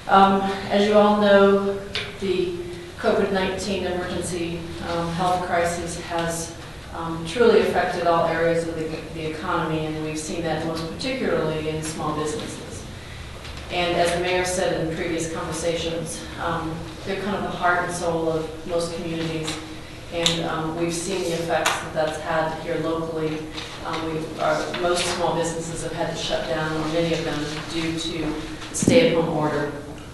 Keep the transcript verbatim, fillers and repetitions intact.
Um, as you all know, the COVID nineteen emergency um, health crisis has um, truly affected all areas of the, the economy, and we've seen that most particularly in small businesses. And as the mayor said in previous conversations, um, they're kind of the heart and soul of most communities, and um, we've seen the effects that that's had here locally. Um, we are, most small businesses have had to shut down, or many of them, due to the stay-at-home order.